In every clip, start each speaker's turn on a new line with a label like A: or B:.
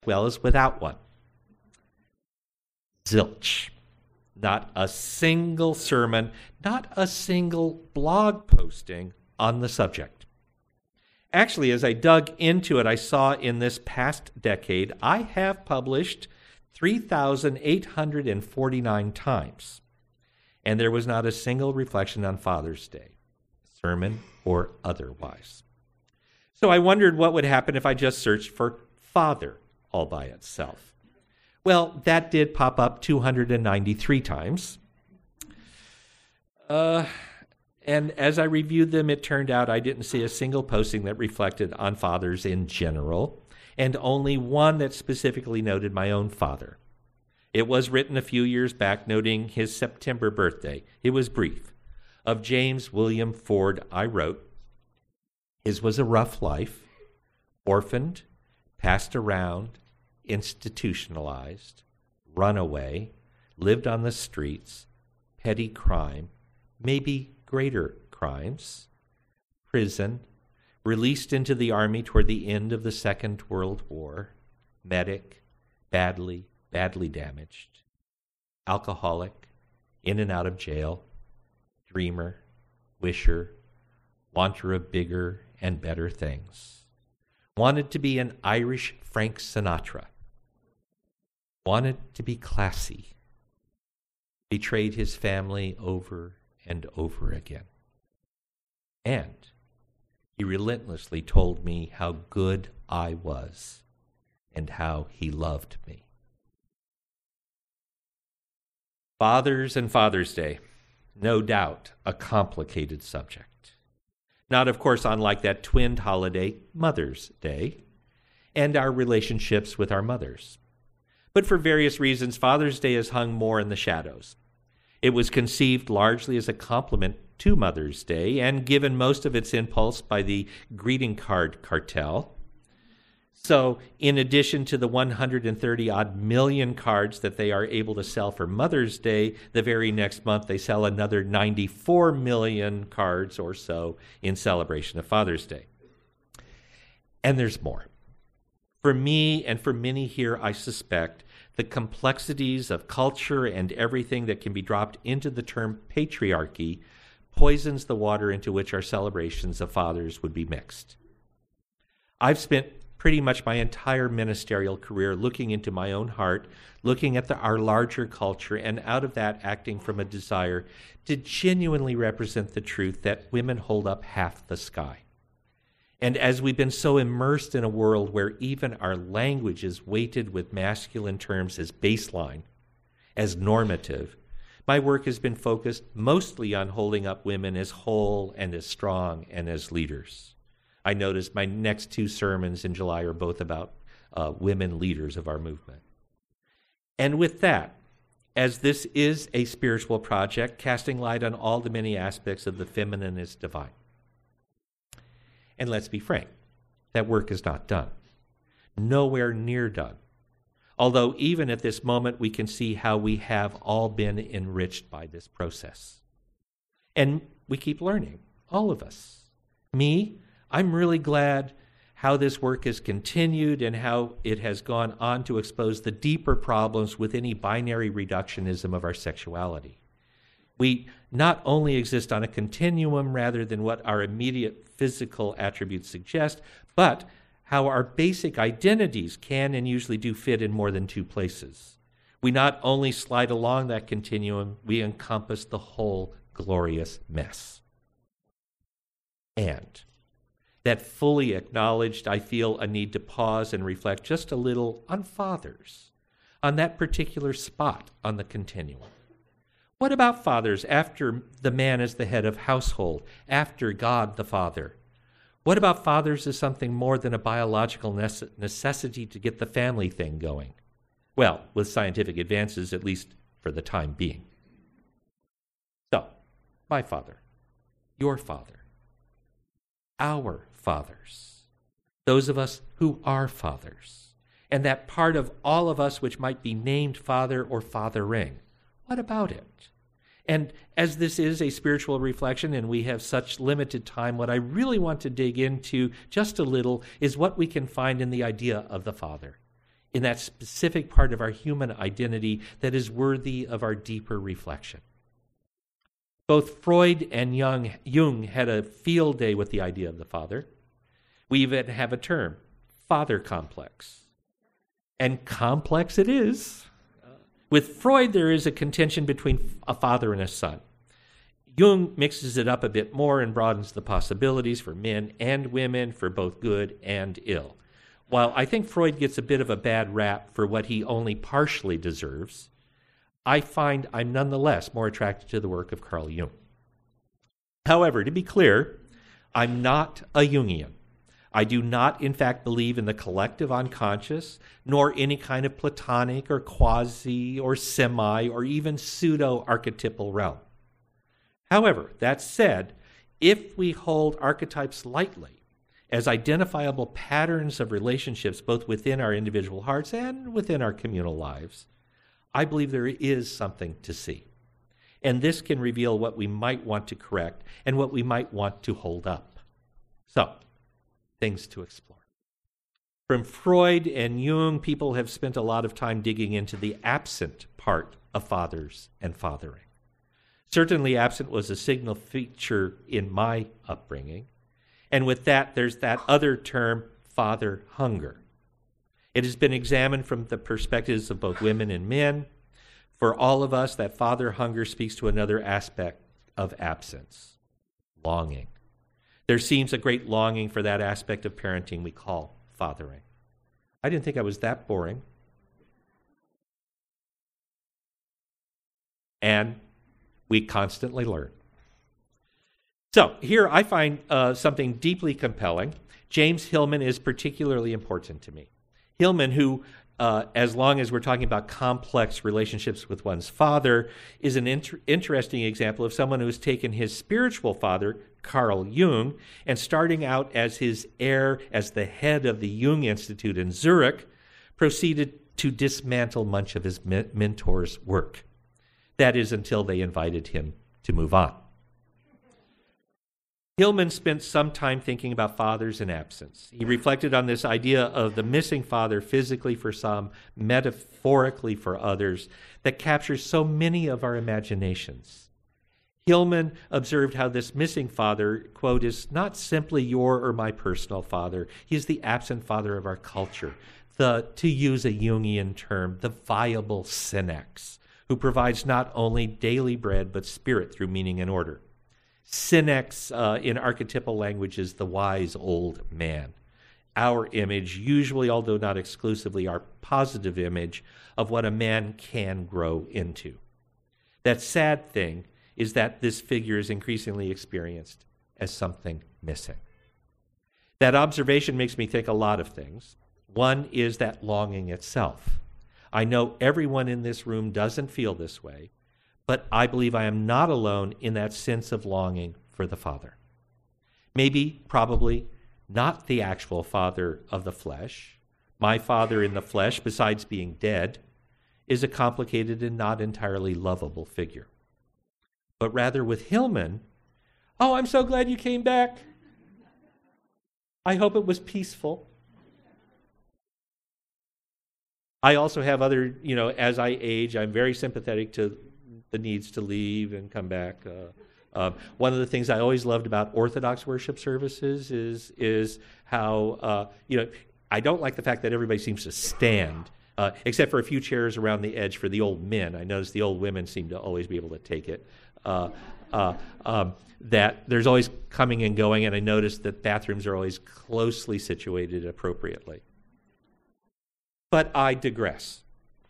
A: well as without one. Zilch. Not a single sermon, not a single blog posting on the subject. Actually, as I dug into it, I saw in this past decade, I have published 3,849 times. And there was not a single reflection on Father's Day, sermon or otherwise. So I wondered what would happen if I just searched for father all by itself. Well, that did pop up 293 times. And as I reviewed them, it turned out I didn't see a single posting that reflected on fathers in general, and only one that specifically noted my own father. It was written a few years back noting his September birthday. It was brief. Of James William Ford, I wrote, "His was a rough life, orphaned, passed around, institutionalized, runaway, lived on the streets, petty crime, maybe greater crimes, prison, released into the army toward the end of the Second World War, medic, badly damaged, alcoholic, in and out of jail, dreamer, wisher, wanter of bigger and better things, wanted to be an Irish Frank Sinatra, wanted to be classy, betrayed his family over and over again. And he relentlessly told me how good I was and how he loved me." Fathers and Father's Day, no doubt a complicated subject. Not, of course, unlike that twinned holiday, Mother's Day, and our relationships with our mothers. But for various reasons, Father's Day has hung more in the shadows. It was conceived largely as a complement to Mother's Day and given most of its impulse by the greeting card cartel. So in addition to the 130-odd million cards that they are able to sell for Mother's Day, the very next month they sell another 94 million cards or so in celebration of Father's Day. And there's more. For me and for many here, I suspect, the complexities of culture and everything that can be dropped into the term patriarchy poisons the water into which our celebrations of fathers would be mixed. I've spent pretty much my entire ministerial career looking into my own heart, looking at our larger culture, and out of that acting from a desire to genuinely represent the truth that women hold up half the sky. And as we've been so immersed in a world where even our language is weighted with masculine terms as baseline, as normative, my work has been focused mostly on holding up women as whole and as strong and as leaders. I noticed my next two sermons in July are both about women leaders of our movement. And with that, as this is a spiritual project, casting light on all the many aspects of the feminine is divine. And let's be frank, that work is not done. Nowhere near done. Although even at this moment, we can see how we have all been enriched by this process. And we keep learning, all of us. Me, I'm really glad how this work has continued and how it has gone on to expose the deeper problems with any binary reductionism of our sexuality. We not only exist on a continuum rather than what our immediate physical attributes suggest, but how our basic identities can and usually do fit in more than two places. We not only slide along that continuum, we encompass the whole glorious mess. And that fully acknowledged, I feel a need to pause and reflect just a little on fathers, on that particular spot on the continuum. What about fathers after the man is the head of household, after God the Father? What about fathers as something more than a biological necessity to get the family thing going? Well, with scientific advances, at least for the time being. So, my father, your father, our fathers, those of us who are fathers, and that part of all of us which might be named father or fathering. What about it? And as this is a spiritual reflection and we have such limited time, what I really want to dig into just a little is what we can find in the idea of the father, in that specific part of our human identity that is worthy of our deeper reflection. Both Freud and Jung had a field day with the idea of the father. We even have a term, father complex. And complex it is. With Freud, there is a contention between a father and a son. Jung mixes it up a bit more and broadens the possibilities for men and women, for both good and ill. While I think Freud gets a bit of a bad rap for what he only partially deserves, I find I'm nonetheless more attracted to the work of Carl Jung. However, to be clear, I'm not a Jungian. I do not, in fact, believe in the collective unconscious, nor any kind of Platonic or quasi or semi or even pseudo-archetypal realm. However, that said, if we hold archetypes lightly as identifiable patterns of relationships both within our individual hearts and within our communal lives, I believe there is something to see. And this can reveal what we might want to correct and what we might want to hold up. So, things to explore. From Freud and Jung, people have spent a lot of time digging into the absent part of fathers and fathering. Certainly absent was a signal feature in my upbringing. And with that, there's that other term, father hunger. It has been examined from the perspectives of both women and men. For all of us, that father hunger speaks to another aspect of absence, longing. There seems a great longing for that aspect of parenting we call fathering. I didn't think I was that boring. And we constantly learn. So here I find something deeply compelling. James Hillman is particularly important to me. Hillman, who, as long as we're talking about complex relationships with one's father, is an interesting example of someone who's taken his spiritual father, Carl Jung, and starting out as his heir, as the head of the Jung Institute in Zurich, proceeded to dismantle much of his mentor's work. That is, until they invited him to move on. Hillman spent some time thinking about fathers in absence. He reflected on this idea of the missing father physically for some, metaphorically for others, that captures so many of our imaginations. Hillman observed how this missing father, quote, is not simply your or my personal father. He is the absent father of our culture, to use a Jungian term, the viable synex, who provides not only daily bread but spirit through meaning and order. Synex in archetypal language is the wise old man. Our image, usually, although not exclusively, our positive image of what a man can grow into. That sad thing is that this figure is increasingly experienced as something missing. That observation makes me think a lot of things. One is that longing itself. I know everyone in this room doesn't feel this way, but I believe I am not alone in that sense of longing for the Father. Maybe, probably, not the actual father of the flesh. My father in the flesh, besides being dead, is a complicated and not entirely lovable figure. But rather with Hillman, oh, I'm so glad you came back. I hope it was peaceful. I also have other, as I age, I'm very sympathetic to the needs to leave and come back. One of the things I always loved about Orthodox worship services is how, I don't like the fact that everybody seems to stand, except for a few chairs around the edge for the old men. I notice the old women seem to always be able to take it. That there's always coming and going, and I notice that bathrooms are always closely situated appropriately. But I digress.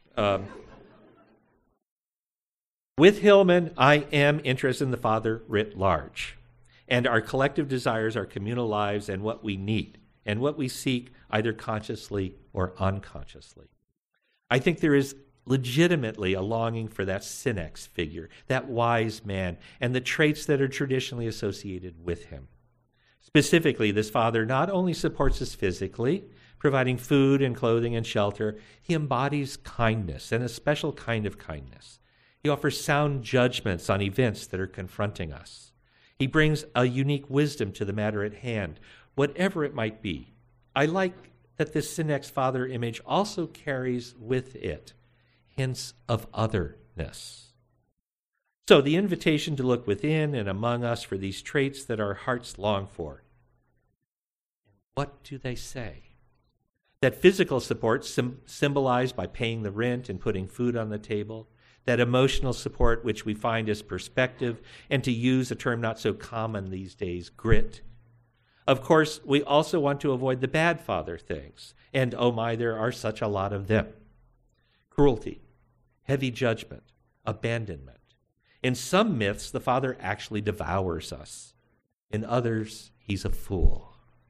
A: With Hillman, I am interested in the Father writ large, and our collective desires, our communal lives, and what we need, and what we seek either consciously or unconsciously. I think there is legitimately a longing for that synex figure, that wise man, and the traits that are traditionally associated with him. Specifically, this father not only supports us physically, providing food and clothing and shelter, he embodies kindness, and a special kind of kindness. He offers sound judgments on events that are confronting us. He brings a unique wisdom to the matter at hand, whatever it might be. I like that this Synax father image also carries with it hints of otherness. So the invitation to look within and among us for these traits that our hearts long for. What do they say? That physical support symbolized by paying the rent and putting food on the table, that emotional support which we find as perspective, and to use a term not so common these days, grit. Of course, we also want to avoid the bad father things, and oh my, there are such a lot of them. Cruelty, heavy judgment, abandonment. In some myths, the father actually devours us. In others, he's a fool.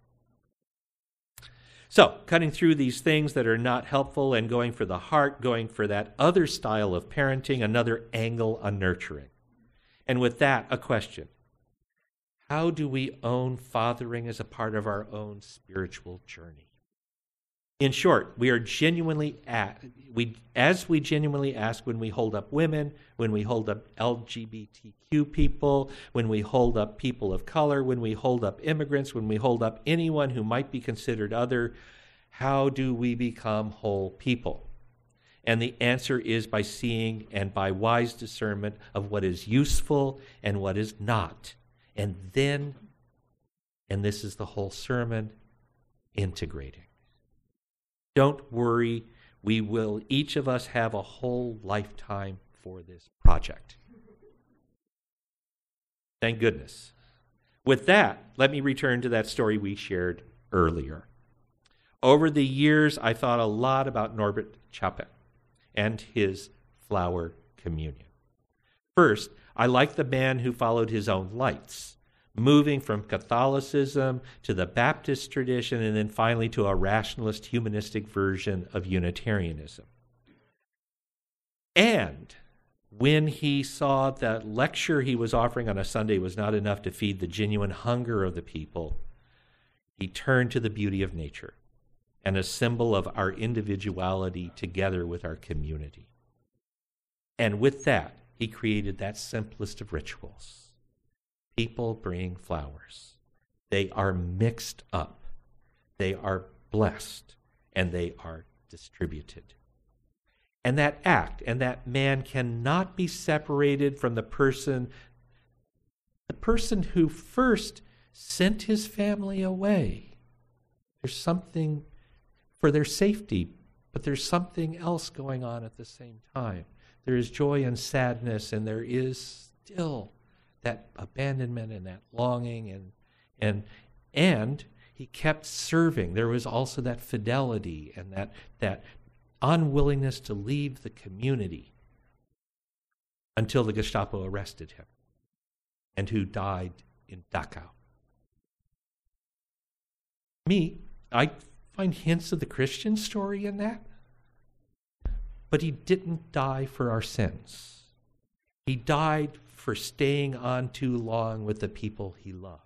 A: So, cutting through these things that are not helpful and going for the heart, going for that other style of parenting, another angle on nurturing. And with that, a question. How do we own fathering as a part of our own spiritual journey? In short, we genuinely ask when we hold up women, when we hold up LGBTQ people, when we hold up people of color, when we hold up immigrants, when we hold up anyone who might be considered other, how do we become whole people? And the answer is by seeing and by wise discernment of what is useful and what is not. And then, and this is the whole sermon, integrating. Don't worry, we will, each of us, have a whole lifetime for this project. Thank goodness. With that, let me return to that story we shared earlier. Over the years, I thought a lot about Norbert Chapin and his flower communion. First, I liked the man who followed his own lights, moving from Catholicism to the Baptist tradition and then finally to a rationalist humanistic version of Unitarianism. And when he saw that lecture he was offering on a Sunday was not enough to feed the genuine hunger of the people, he turned to the beauty of nature and a symbol of our individuality together with our community. And with that, he created that simplest of rituals. People bring flowers. They are mixed up. They are blessed. And they are distributed. And that act and that man cannot be separated from the person who first sent his family away. There's something for their safety, but there's something else going on at the same time. There is joy and sadness, and there is still that abandonment and that longing, and he kept serving. There was also that fidelity and that unwillingness to leave the community until the Gestapo arrested him, and who died in Dachau. I find hints of the Christian story in that, but he didn't die for our sins. He died for staying on too long with the people he loved.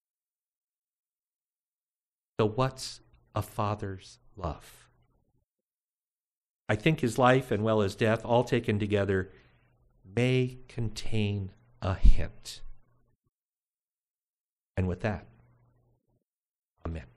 A: So what's a father's love? I think his life and well as death, all taken together, may contain a hint. And with that, amen.